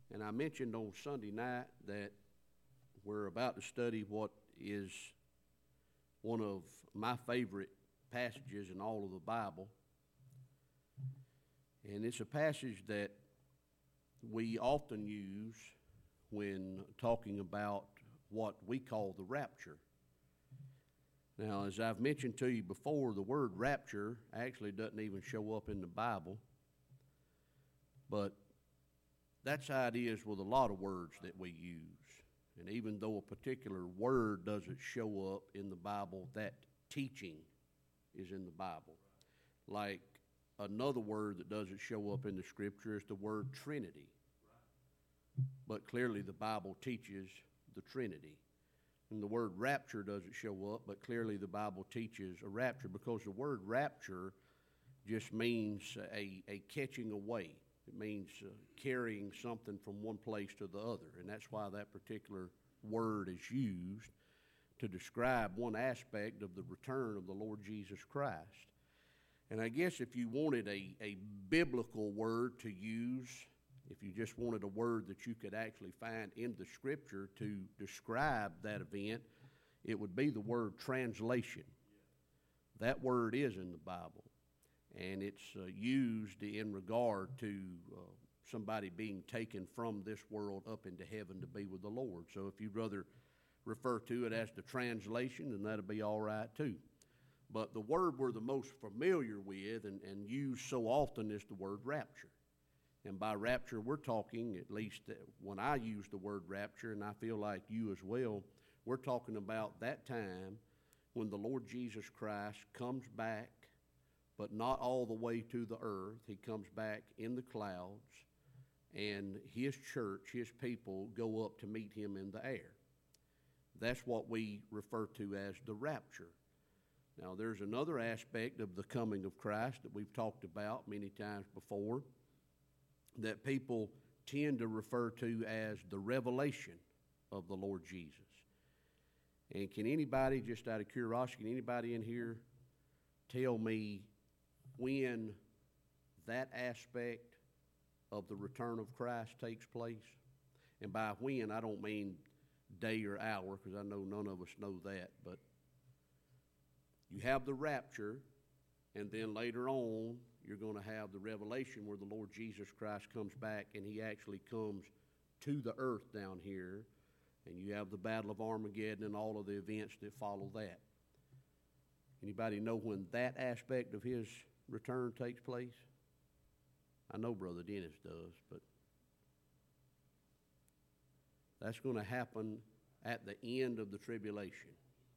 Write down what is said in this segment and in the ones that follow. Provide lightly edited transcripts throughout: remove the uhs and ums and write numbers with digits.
And I mentioned on Sunday night that we're about to study what is one of my favorite passages in all of the Bible. And it's a passage that we often use when talking about what we call the rapture. Now, as I've mentioned to you before, the word rapture actually doesn't even show up in the Bible. But that's how it is with a lot of words that we use. And even though a particular word doesn't show up in the Bible, that teaching is in the Bible. Like another word that doesn't show up in the Scripture is the word Trinity. But clearly the Bible teaches the Trinity. And the word rapture doesn't show up, but clearly the Bible teaches a rapture, because the word rapture just means a catching away. It means carrying something from one place to the other, and that's why that particular word is used to describe one aspect of the return of the Lord Jesus Christ. And I guess if you wanted a biblical word to use, if you just wanted a word that you could actually find in the Scripture to describe that event, it would be the word translation. That word is in the Bible. And it's used in regard to somebody being taken from this world up into heaven to be with the Lord. So if you'd rather refer to it as the translation, then that'll be all right too. But the word we're the most familiar with and use so often is the word rapture. And by rapture, we're talking, at least when I use the word rapture, and I feel like you as well, we're talking about that time when the Lord Jesus Christ comes back, but not all the way to the earth. He comes back in the clouds, and his church, his people, go up to meet him in the air. That's what we refer to as the rapture. Now, there's another aspect of the coming of Christ that we've talked about many times before that people tend to refer to as the revelation of the Lord Jesus. And can anybody, just out of curiosity, can anybody in here tell me when that aspect of the return of Christ takes place? And by when, I don't mean day or hour, because I know none of us know that, but you have the rapture, and then later on, you're going to have the revelation where the Lord Jesus Christ comes back, and he actually comes to the earth down here, and you have the Battle of Armageddon and all of the events that follow that. Anybody know when that aspect of his return takes place? I know Brother Dennis does, but that's going to happen at the end of the tribulation.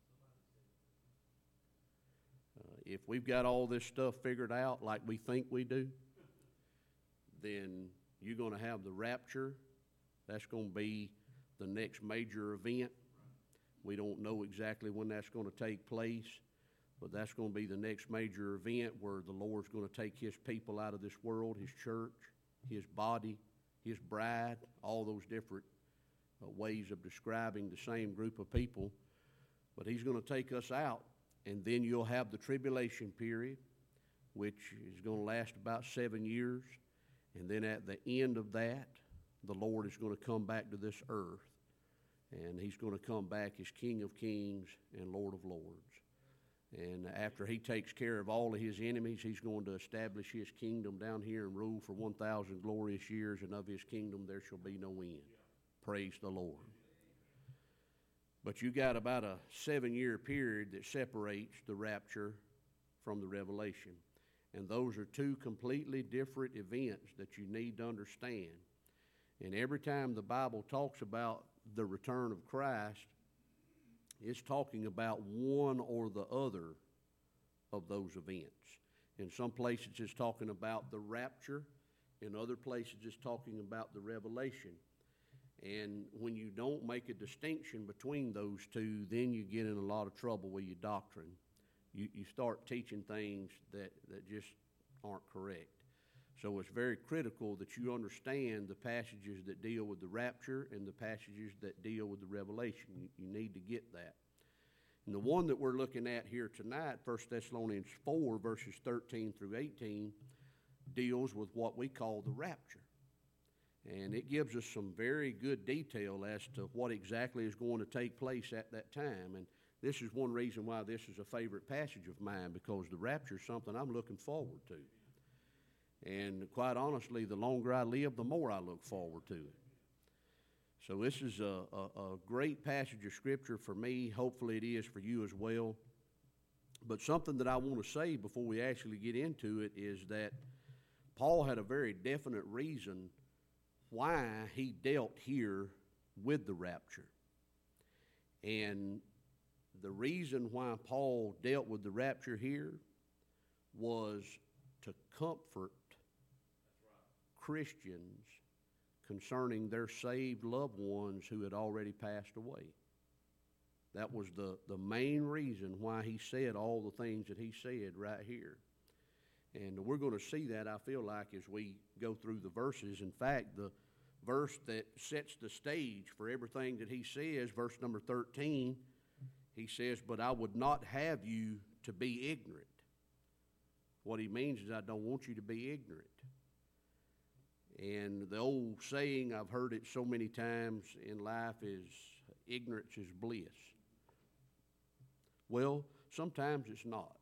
If we've got all this stuff figured out like we think we do, then you're going to have the rapture. That's going to be the next major event. We don't know exactly when that's going to take place, but that's going to be the next major event where the Lord's going to take his people out of this world, his church, his body, his bride, all those different ways of describing the same group of people. But he's going to take us out. And then you'll have the tribulation period, which is going to last about 7 years. And then at the end of that, the Lord is going to come back to this earth. And he's going to come back as King of Kings and Lord of Lords. And after he takes care of all of his enemies, he's going to establish his kingdom down here and rule for 1,000 glorious years. And of his kingdom there shall be no end. Praise the Lord. But you got about a 7-year period that separates the rapture from the revelation. And those are two completely different events that you need to understand. And every time the Bible talks about the return of Christ, it's talking about one or the other of those events. In some places it's talking about the rapture. In other places it's talking about the revelation. And when you don't make a distinction between those two, then you get in a lot of trouble with your doctrine. You start teaching things that just aren't correct. So it's very critical that you understand the passages that deal with the rapture and the passages that deal with the revelation. You need to get that. And the one that we're looking at here tonight, 1 Thessalonians 4, verses 13 through 18, deals with what we call the rapture. And it gives us some very good detail as to what exactly is going to take place at that time. And this is one reason why this is a favorite passage of mine, because the rapture is something I'm looking forward to. And quite honestly, the longer I live, the more I look forward to it. So this is a great passage of Scripture for me. Hopefully it is for you as well. But something that I want to say before we actually get into it is that Paul had a very definite reason why he dealt here with the rapture. And the reason why Paul dealt with the rapture here was to comfort Christians concerning their saved loved ones who had already passed away. That was the main reason why he said all the things that he said right here. And we're going to see that, I feel like, as we go through the verses. In fact, the verse that sets the stage for everything that he says, verse number 13, he says, "But I would not have you to be ignorant." What he means is, I don't want you to be ignorant. And the old saying, I've heard it so many times in life, is ignorance is bliss. Well, sometimes it's not.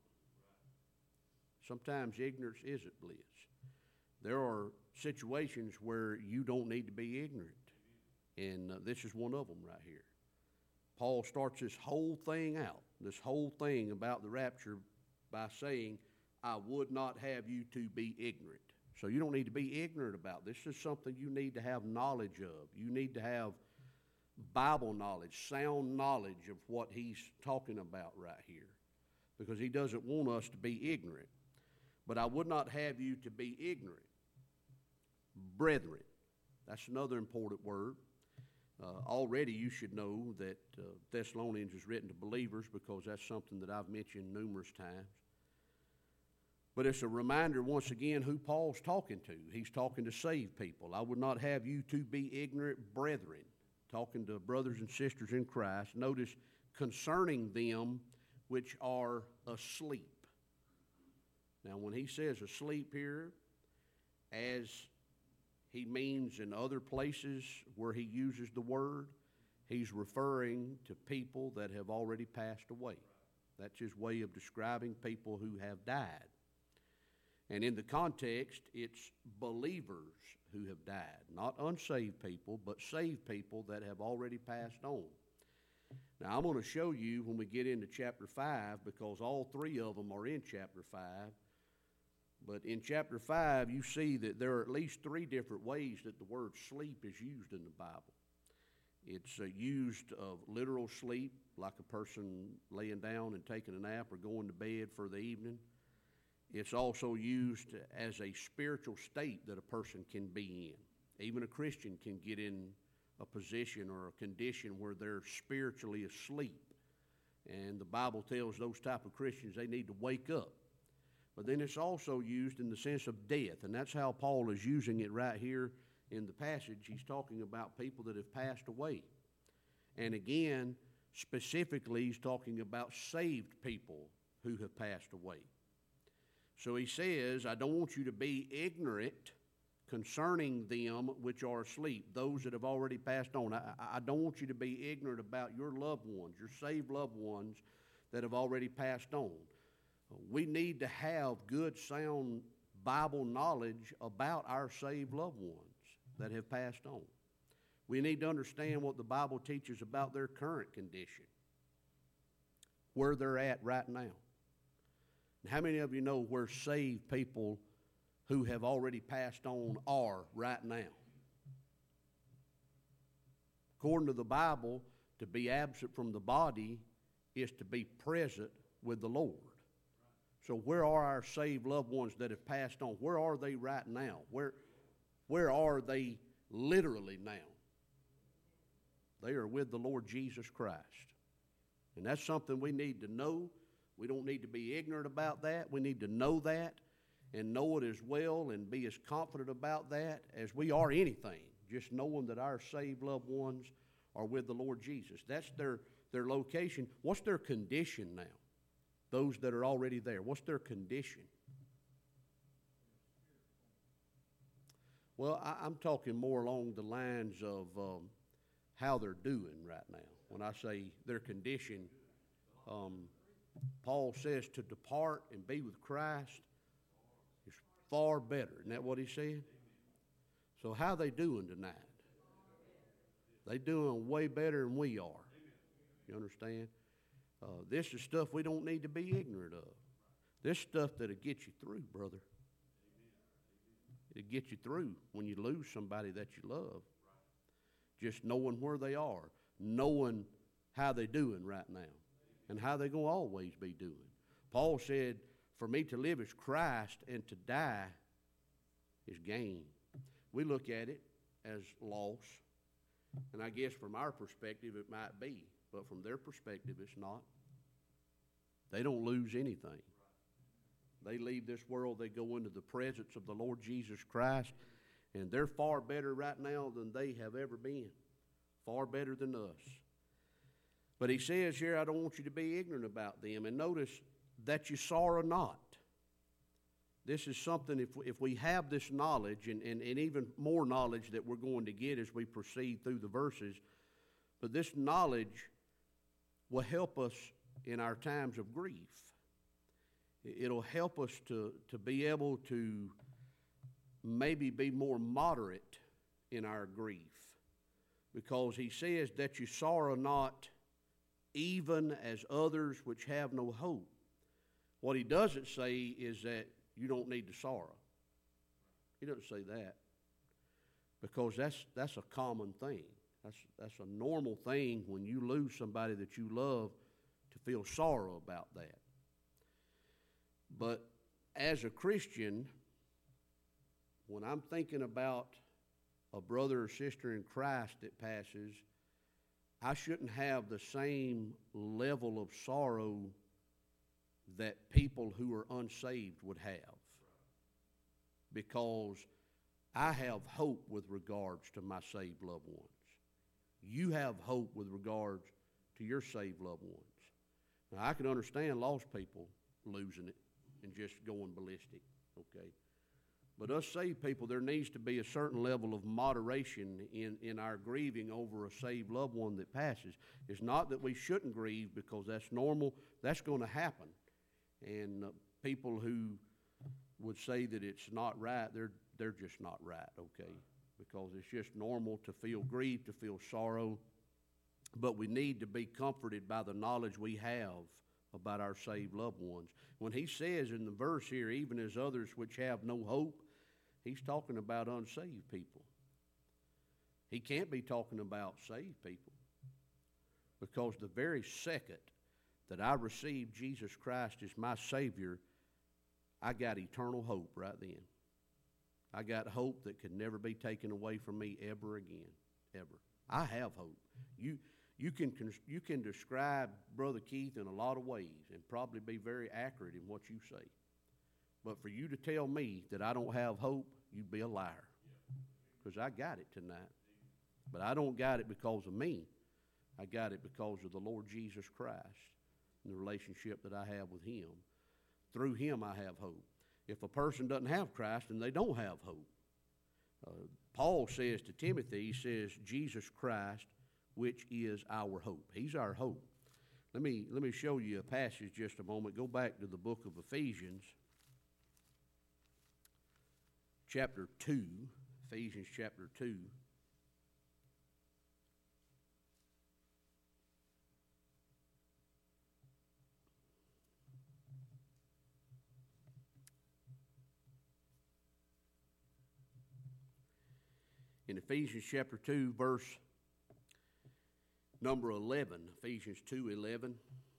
Sometimes ignorance isn't bliss. There are situations where you don't need to be ignorant, and this is one of them right here. Paul starts this whole thing about the rapture by saying, I would not have you to be ignorant. So you don't need to be ignorant about this. This is something you need to have knowledge of. You need to have Bible knowledge, sound knowledge of what he's talking about right here, because he doesn't want us to be ignorant. But I would not have you to be ignorant. Brethren, that's another important word. Already you should know that Thessalonians is written to believers, because that's something that I've mentioned numerous times. But it's a reminder once again who Paul's talking to. He's talking to saved people. I would not have you to be ignorant, brethren. Talking to brothers and sisters in Christ. Notice, concerning them which are asleep. Now, when he says asleep here, as he means in other places where he uses the word, he's referring to people that have already passed away. That's his way of describing people who have died. And in the context, it's believers who have died. Not unsaved people, but saved people that have already passed on. Now, I'm going to show you when we get into chapter 5, because all three of them are in chapter 5. But in chapter 5, you see that there are at least three different ways that the word sleep is used in the Bible. It's used of literal sleep, like a person laying down and taking a nap or going to bed for the evening. It's also used as a spiritual state that a person can be in. Even a Christian can get in a position or a condition where they're spiritually asleep. And the Bible tells those type of Christians they need to wake up. But then it's also used in the sense of death, and that's how Paul is using it right here in the passage. He's talking about people that have passed away. And again, specifically, he's talking about saved people who have passed away. So he says, I don't want you to be ignorant concerning them which are asleep, those that have already passed on. I don't want you to be ignorant about your loved ones, your saved loved ones that have already passed on. We need to have good, sound Bible knowledge about our saved loved ones that have passed on. We need to understand what the Bible teaches about their current condition, where they're at right now. How many of you know where saved people who have already passed on are right now? According to the Bible, to be absent from the body is to be present with the Lord. So where are our saved loved ones that have passed on? Where are they right now? Where are they literally now? They are with the Lord Jesus Christ. And that's something we need to know. We don't need to be ignorant about that. We need to know that and know it as well and be as confident about that as we are anything, just knowing that our saved loved ones are with the Lord Jesus. That's their location. What's their condition now? Those that are already there, what's their condition? Well, I'm talking more along the lines of how they're doing right now. When I say their condition, Paul says to depart and be with Christ is far better. Isn't that what he said? So how they doing tonight? They doing way better than we are. You understand? This is stuff we don't need to be ignorant of. This stuff that'll get you through, brother. It'll get you through when you lose somebody that you love. Just knowing where they are, knowing how they're doing right now, and how they're going to always be doing. Paul said, for me to live is Christ, and to die is gain. We look at it as loss, and I guess from our perspective it might be, but from their perspective it's not. They don't lose anything. They leave this world, they go into the presence of the Lord Jesus Christ, and they're far better right now than they have ever been. Far better than us. But he says here, I don't want you to be ignorant about them. And notice that you sorrow not. This is something, if we have this knowledge, and even more knowledge that we're going to get as we proceed through the verses, but this knowledge will help us in our times of grief. It'll help us to be able to maybe be more moderate in our grief. Because he says that you sorrow not even as others which have no hope. What he doesn't say is that you don't need to sorrow. He doesn't say that. Because that's a common thing. That's a normal thing when you lose somebody that you love to feel sorrow about that. But as a Christian, when I'm thinking about a brother or sister in Christ that passes, I shouldn't have the same level of sorrow that people who are unsaved would have. Because I have hope with regards to my saved loved ones. You have hope with regards to your saved loved ones. Now, I can understand lost people losing it and just going ballistic, okay? But us saved people, there needs to be a certain level of moderation in our grieving over a saved loved one that passes. It's not that we shouldn't grieve because that's normal. That's going to happen. And people who would say that it's not right, they're just not right, okay? Because it's just normal to feel grief, to feel sorrow. But we need to be comforted by the knowledge we have about our saved loved ones. When he says in the verse here, even as others which have no hope, he's talking about unsaved people. He can't be talking about saved people. Because the very second that I received Jesus Christ as my Savior, I got eternal hope right then. I got hope that could never be taken away from me ever again, ever. I have hope. You can describe Brother Keith in a lot of ways and probably be very accurate in what you say. But for you to tell me that I don't have hope, you'd be a liar. Because I got it tonight. But I don't got it because of me. I got it because of the Lord Jesus Christ and the relationship that I have with him. Through him I have hope. If a person doesn't have Christ, then they don't have hope. Paul says to Timothy, he says, Jesus Christ, which is our hope. He's our hope. Let me show you a passage just a moment. Go back to the book of Ephesians, chapter 2. Ephesians chapter 2. In Ephesians chapter 2, verse number 11, Ephesians 2:11,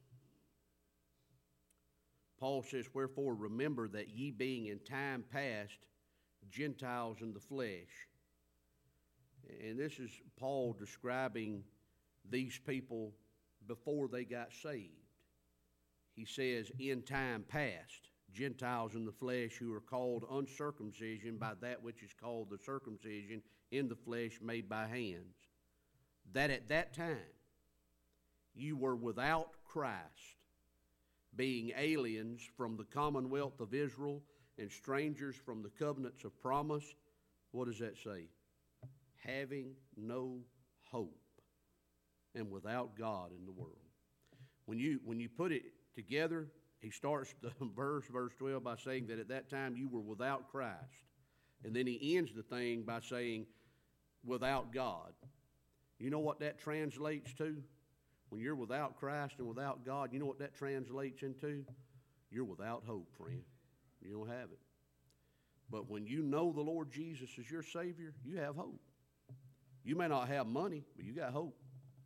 Paul says, wherefore remember that ye being in time past Gentiles in the flesh. And this is Paul describing these people before they got saved. He says, in time past, Gentiles in the flesh who are called uncircumcision by that which is called the circumcision in the flesh made by hands, that at that time you were without Christ, being aliens from the commonwealth of Israel and strangers from the covenants of promise, What does that say? Having no hope and without God in the world. When you put it together, he starts the verse 12, by saying that at that time you were without Christ. And then he ends the thing by saying, without God. You know what that translates to? When you're without Christ and without God, you know what that translates into? You're without hope, friend. You don't have it. But when you know the Lord Jesus is your Savior, you have hope. You may not have money, but you got hope.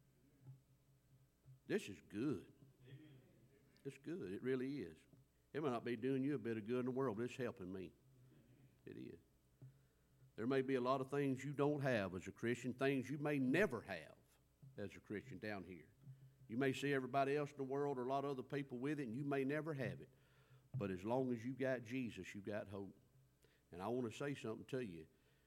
This is good. It's good. It really is. It may not be doing you a bit of good in the world, but it's helping me. It is. There may be a lot of things you don't have as a Christian, things you may never have as a Christian down here. You may see everybody else in the world or a lot of other people with it, and you may never have it. But as long as you got Jesus, you got hope. And I want to say something to you.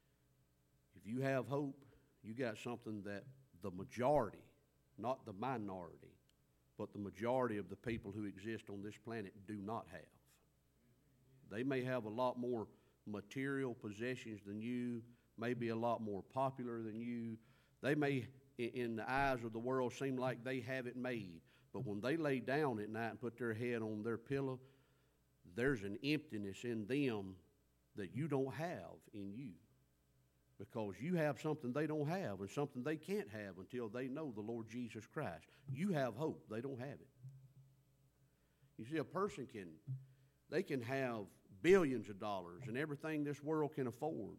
If you have hope, you got something that the majority, not the minority, but the majority of the people who exist on this planet do not have. They may have a lot more material possessions than you, may be a lot more popular than you. They may, in the eyes of the world, seem like they have it made. But when they lay down at night and put their head on their pillow, there's an emptiness in them that you don't have in you. Because you have something they don't have and something they can't have until they know the Lord Jesus Christ. You have hope. They don't have it. You see, a person can have billions of dollars and everything this world can afford.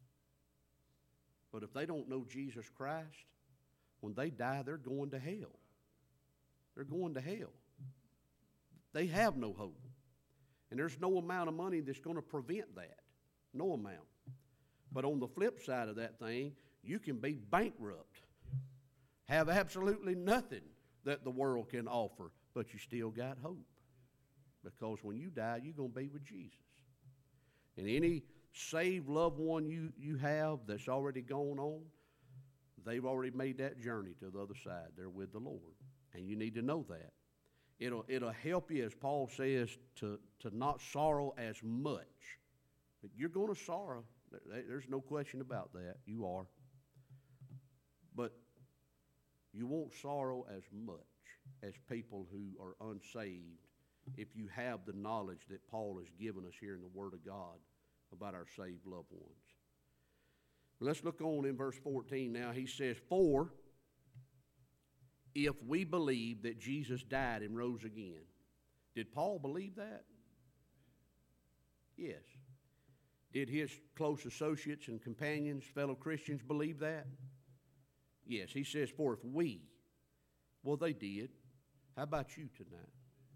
But if they don't know Jesus Christ, when they die, they're going to hell. They're going to hell. They have no hope. And there's no amount of money that's going to prevent that. No amount. But on the flip side of that thing, you can be bankrupt, have absolutely nothing that the world can offer, but you still got hope. Because when you die, you're going to be with Jesus. And any saved loved one you have that's already gone on, they've already made that journey to the other side. They're with the Lord. And you need to know that. It'll help you, as Paul says, to not sorrow as much. You're going to sorrow. There's no question about that. You are. But you won't sorrow as much as people who are unsaved if you have the knowledge that Paul has given us here in the Word of God about our saved loved ones. Let's look on in verse 14 now. He says, "For if we believe that Jesus died and rose again." Did Paul believe that? Yes. Did his close associates and companions, fellow Christians, believe that? Yes. He says, "For if we," well, they did. How about you tonight?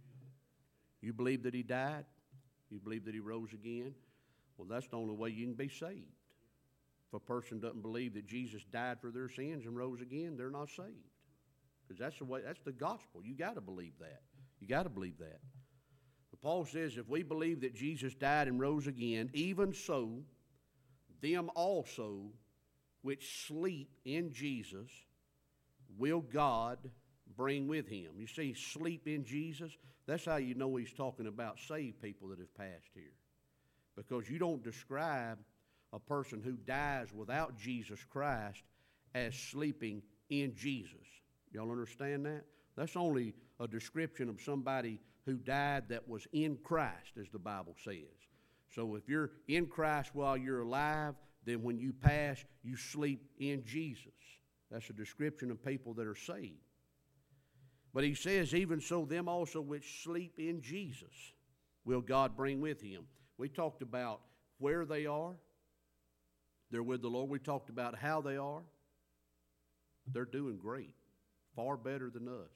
You believe that he died? You believe that he rose again? Well, that's the only way you can be saved. If a person doesn't believe that Jesus died for their sins and rose again, they're not saved. Because that's the way, that's the gospel. You got to believe that. You got to believe that. But Paul says, if we believe that Jesus died and rose again, even so, them also which sleep in Jesus will God bring with him. You see, sleep in Jesus, that's how you know he's talking about saved people that have passed here. Because you don't describe a person who dies without Jesus Christ as sleeping in Jesus. Y'all understand that? That's only a description of somebody who died that was in Christ, as the Bible says. So if you're in Christ while you're alive, then when you pass, you sleep in Jesus. That's a description of people that are saved. But he says, even so, them also which sleep in Jesus will God bring with him. We talked about where they are. They're with the Lord. We talked about how they are. They're doing great, far better than us.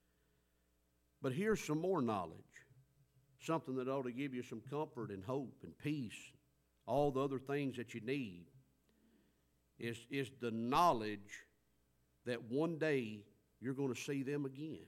But here's some more knowledge, something that ought to give you some comfort and hope and peace, all the other things that you need, is the knowledge that one day you're going to see them again.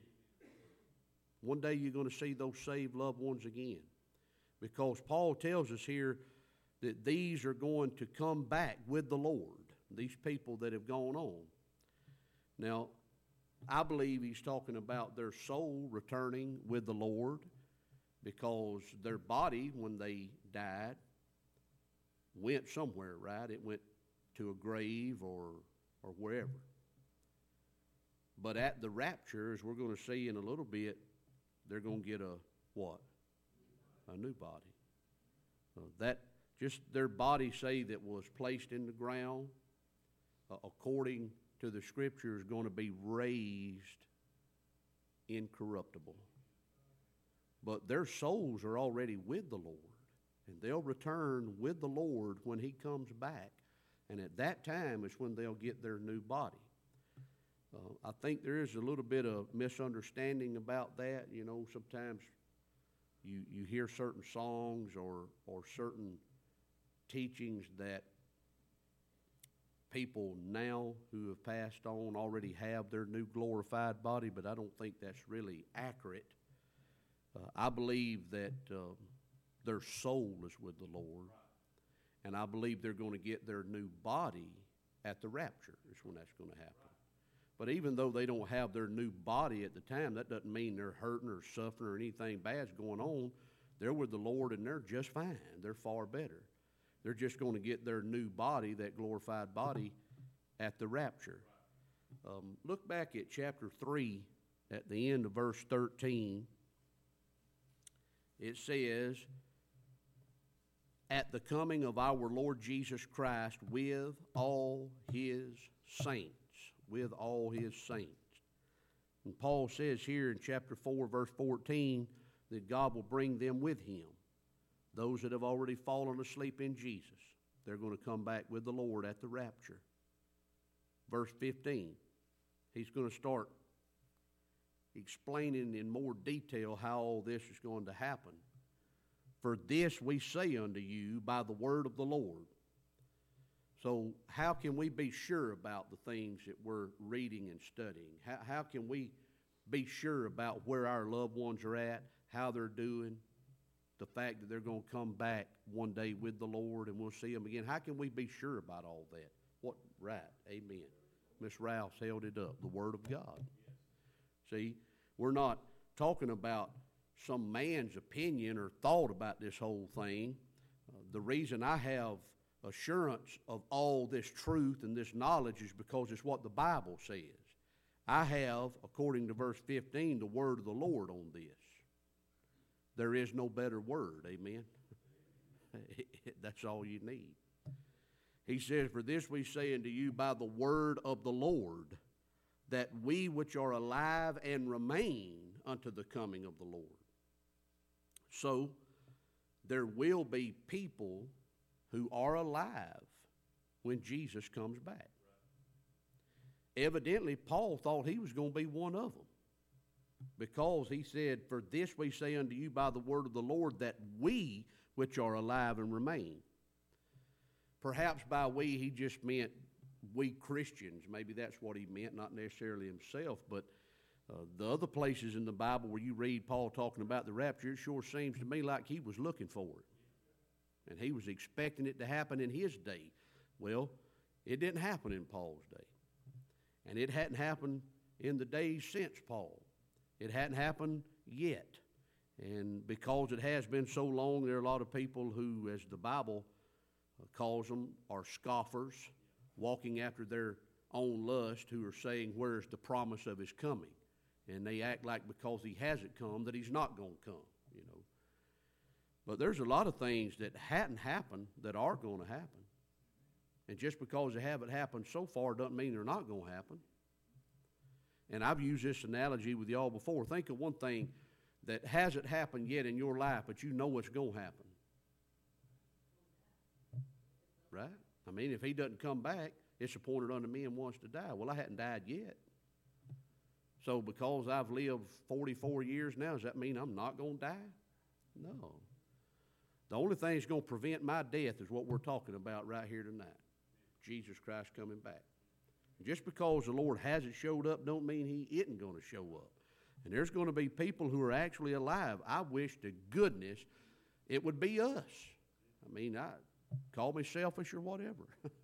One day you're going to see those saved loved ones again. Because Paul tells us here that these are going to come back with the Lord, these people that have gone on. Now, I believe he's talking about their soul returning with the Lord, because their body, when they died, went somewhere, right? It went to a grave or wherever. But at the rapture, as we're going to see in a little bit, they're going to get a what? A new body. That just their body, say, that was placed in the ground, according to the Scripture, is going to be raised incorruptible. But their souls are already with the Lord, and they'll return with the Lord when He comes back. And at that time is when they'll get their new body. I think there is a little bit of misunderstanding about that. You know, sometimes you hear certain songs or certain teachings that people now who have passed on already have their new glorified body, but I don't think that's really accurate. I believe that their soul is with the Lord, and I believe they're going to get their new body at the rapture is when that's going to happen. But even though they don't have their new body at the time, that doesn't mean they're hurting or suffering or anything bad's going on. They're with the Lord and they're just fine. They're far better. They're just going to get their new body, that glorified body, at the rapture. Look back at chapter 3 at the end of verse 13. It says, at the coming of our Lord Jesus Christ with all His saints. With all His saints. And Paul says here in chapter 4, verse 14, that God will bring them with Him. Those that have already fallen asleep in Jesus, they're going to come back with the Lord at the rapture. Verse 15, he's going to start explaining in more detail how all this is going to happen. For this we say unto you by the word of the Lord. So how can we be sure about the things that we're reading and studying? How can we be sure about where our loved ones are at, how they're doing, the fact that they're going to come back one day with the Lord and we'll see them again? How can we be sure about all that? What? Right, amen. Miss Rouse held it up, the Word of God. See, we're not talking about some man's opinion or thought about this whole thing. The reason I have assurance of all this truth and this knowledge is because it's what the Bible says. I have, according to verse 15, the word of the Lord on this. There is no better word, amen? That's all you need. He says, for this we say unto you by the word of the Lord, that we which are alive and remain unto the coming of the Lord. So, there will be people who are alive when Jesus comes back. Evidently, Paul thought he was going to be one of them, because he said, for this we say unto you by the word of the Lord, that we which are alive and remain. Perhaps by we he just meant we Christians. Maybe that's what he meant, not necessarily himself, but the other places in the Bible where you read Paul talking about the rapture, it sure seems to me like he was looking for it. And he was expecting it to happen in his day. Well, it didn't happen in Paul's day. And it hadn't happened in the days since Paul. It hadn't happened yet. And because it has been so long, there are a lot of people who, as the Bible calls them, are scoffers, walking after their own lust, who are saying, where's the promise of his coming? And they act like because he hasn't come that he's not going to come, you know. But there's a lot of things that hadn't happened that are going to happen. And just because they haven't happened so far doesn't mean they're not going to happen. And I've used this analogy with y'all before. Think of one thing that hasn't happened yet in your life, but you know it's going to happen. Right? I mean, if he doesn't come back, it's appointed unto me and wants to die. Well, I hadn't died yet. So because I've lived 44 years now, does that mean I'm not going to die? No. The only thing that's going to prevent my death is what we're talking about right here tonight. Jesus Christ coming back. Just because the Lord hasn't showed up don't mean he isn't going to show up. And there's going to be people who are actually alive. I wish to goodness it would be us. I mean, I call me selfish or whatever.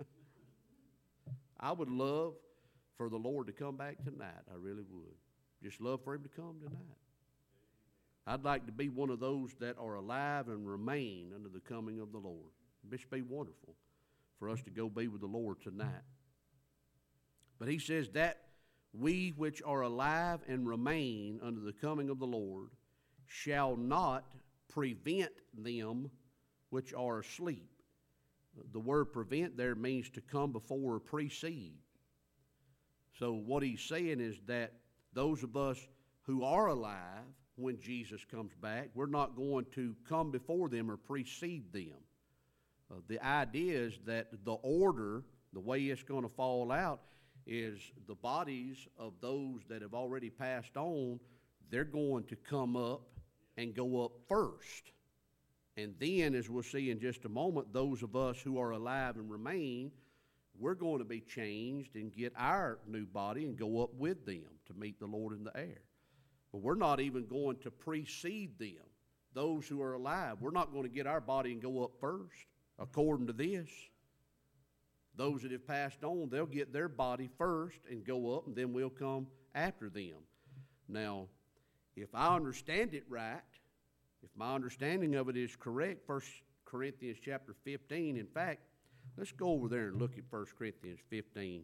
I would love for the Lord to come back tonight. I really would. Just love for him to come tonight. I'd like to be one of those that are alive and remain under the coming of the Lord. It'd just be wonderful for us to go be with the Lord tonight. But he says that we which are alive and remain unto the coming of the Lord shall not prevent them which are asleep. The word prevent there means to come before or precede. So what he's saying is that those of us who are alive when Jesus comes back, we're not going to come before them or precede them. The idea is that the order, the way it's going to fall out, is the bodies of those that have already passed on, they're going to come up and go up first. And then, as we'll see in just a moment, those of us who are alive and remain, we're going to be changed and get our new body and go up with them to meet the Lord in the air. But we're not even going to precede them, those who are alive. We're not going to get our body and go up first, according to this. Those that have passed on, they'll get their body first and go up, and then we'll come after them. Now, if I understand it right, if my understanding of it is correct, 1 Corinthians chapter 15, in fact, let's go over there and look at 1 Corinthians 15.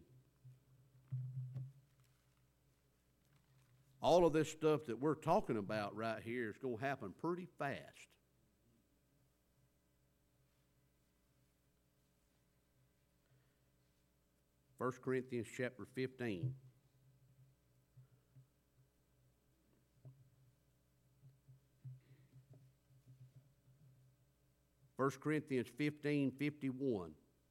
All of this stuff that we're talking about right here is going to happen pretty fast. 1 Corinthians chapter 15. First Corinthians 15:51.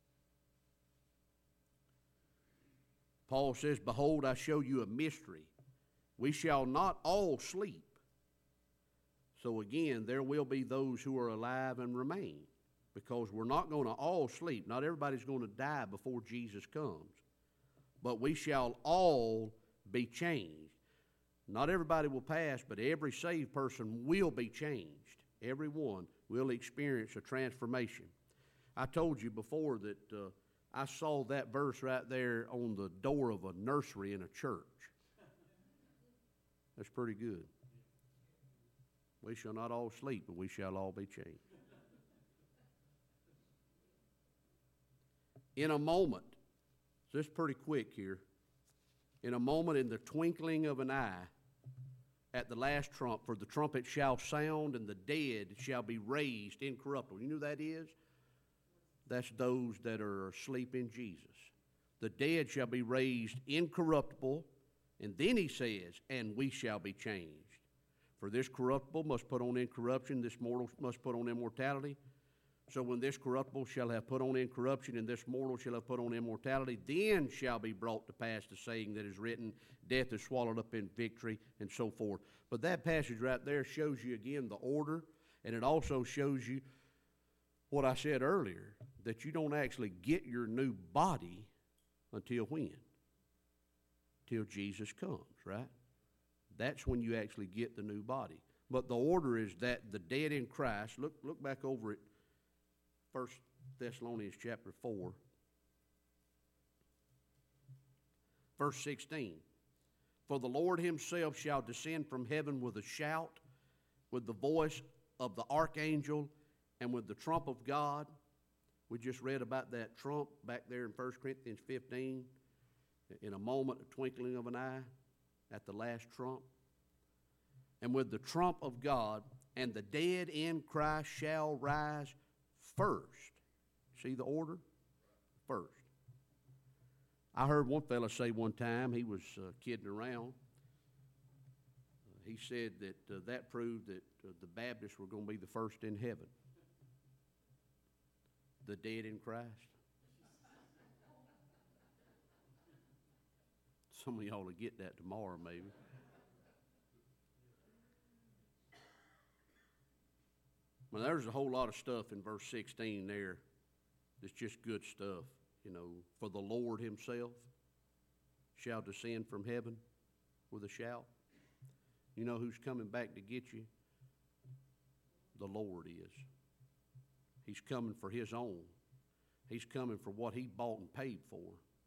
Paul says, "Behold, I show you a mystery. We shall not all sleep." So again, there will be those who are alive and remain, because we're not going to all sleep. Not everybody's going to die before Jesus comes. But we shall all be changed. Not everybody will pass, but every saved person will be changed. Everyone will experience a transformation. I told you before that I saw that verse right there on the door of a nursery in a church. That's pretty good. We shall not all sleep, but we shall all be changed. In a moment, so it's pretty quick here. In a moment, in the twinkling of an eye, at the last trump, for the trumpet shall sound, and the dead shall be raised incorruptible. You know who that is? That's those that are asleep in Jesus. The dead shall be raised incorruptible, and then he says, and we shall be changed. For this corruptible must put on incorruption, this mortal must put on immortality. So when this corruptible shall have put on incorruption, and this mortal shall have put on immortality, then shall be brought to pass the saying that is written, death is swallowed up in victory, and so forth. But that passage right there shows you again the order, and it also shows you what I said earlier, that you don't actually get your new body until when? Till Jesus comes, right? That's when you actually get the new body. But the order is that the dead in Christ, look back over at 1 Thessalonians chapter 4, verse 16. For the Lord himself shall descend from heaven with a shout, with the voice of the archangel, and with the trump of God. We just read about that trump back there in 1 Corinthians 15. In a moment, a twinkling of an eye, at the last trump. And with the trump of God, and the dead in Christ shall rise first. See the order? First. I heard one fella say one time, he was kidding around. He said that that proved that the Baptists were going to be the first in heaven. The dead in Christ. Some of y'all will get that tomorrow, maybe. Well, there's a whole lot of stuff in verse 16 there that's just good stuff. You know, for the Lord himself shall descend from heaven with a shout. You know who's coming back to get you? The Lord is. He's coming for his own. He's coming for what he bought and paid for.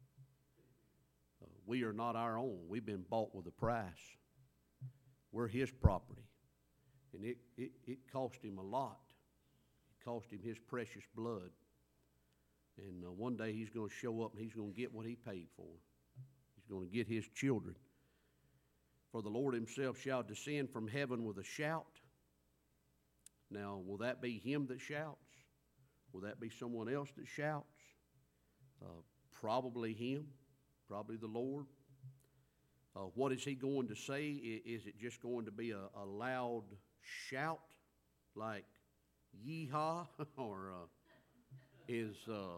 We are not our own. We've been bought with a price. We're his property. And it cost him a lot. It cost him his precious blood. And one day he's going to show up and he's going to get what he paid for. He's going to get his children. For the Lord himself shall descend from heaven with a shout. Now, will that be him that shouts? Will that be someone else that shouts? Probably him, probably the Lord. What is he going to say? Is it just going to be a loud shout like yeehaw? Or is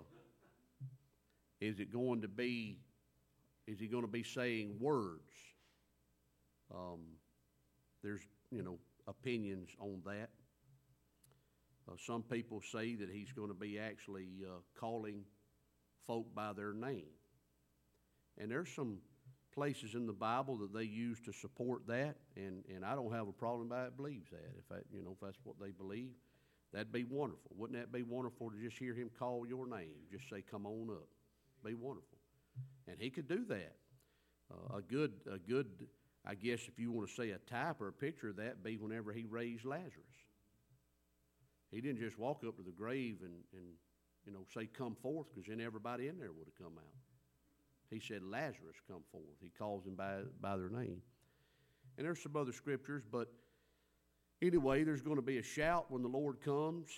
it going to be, is he going to be saying words? There's, opinions on that. Some people say that he's going to be actually calling folk by their name. And there's some places in the Bible that they use to support that, and I don't have a problem by it believes that. If that's what they believe, that'd be wonderful. Wouldn't that be wonderful to just hear him call your name? Just say, come on up. Be wonderful. And he could do that. A good, I guess if you want to say a type or a picture of that, be whenever he raised Lazarus. He didn't just walk up to the grave and say, come forth, because then everybody in there would have come out. He said, Lazarus, come forth. He calls them by their name. And there's some other scriptures, but anyway, there's going to be a shout when the Lord comes.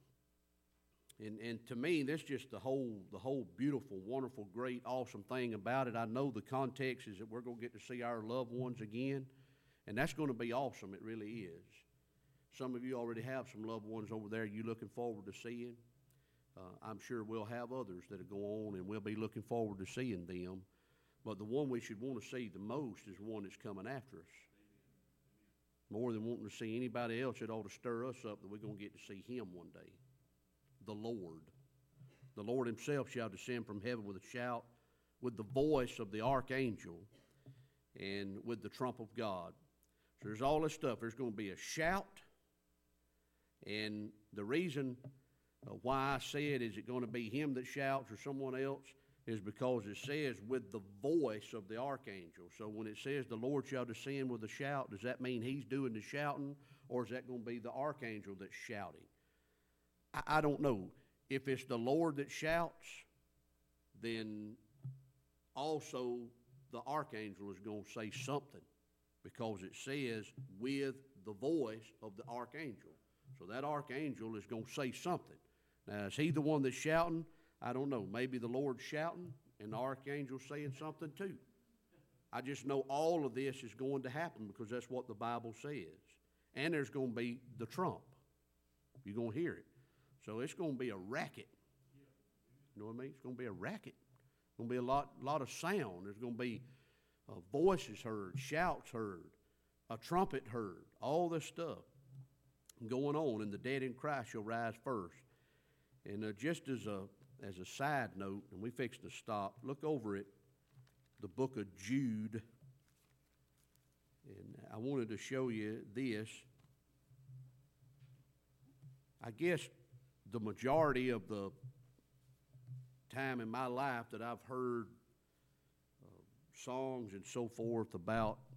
And to me, that's just the whole beautiful, wonderful, great, awesome thing about it. I know the context is that we're going to get to see our loved ones again, and that's going to be awesome. It really is. Some of you already have some loved ones over there you're looking forward to seeing. I'm sure we'll have others that'll go on, and we'll be looking forward to seeing them. But the one we should want to see the most is the one that's coming after us. More than wanting to see anybody else, it ought to stir us up that we're going to get to see him one day. The Lord. The Lord himself shall descend from heaven with a shout, with the voice of the archangel, and with the trump of God. So there's all this stuff. There's going to be a shout. And the reason why I said, is it going to be him that shouts or someone else, is because it says with the voice of the archangel. So when it says the Lord shall descend with a shout, does that mean he's doing the shouting, or is that going to be the archangel that's shouting? I don't know. If it's the Lord that shouts, then also the archangel is going to say something, because it says with the voice of the archangel. So that archangel is going to say something. Now, is he the one that's shouting? I don't know. Maybe the Lord's shouting and the archangel's saying something too. I just know all of this is going to happen because that's what the Bible says. And there's going to be the trump. You're going to hear it. So it's going to be a racket. You know what I mean? It's going to be a racket. It's going to be a lot of sound. There's going to be voices heard, shouts heard, a trumpet heard, all this stuff going on, and the dead in Christ shall rise first. And just as a side note, and we fixed to stop, look over at the book of Jude, and I wanted to show you this. I guess the majority of the time in my life that I've heard songs and so forth about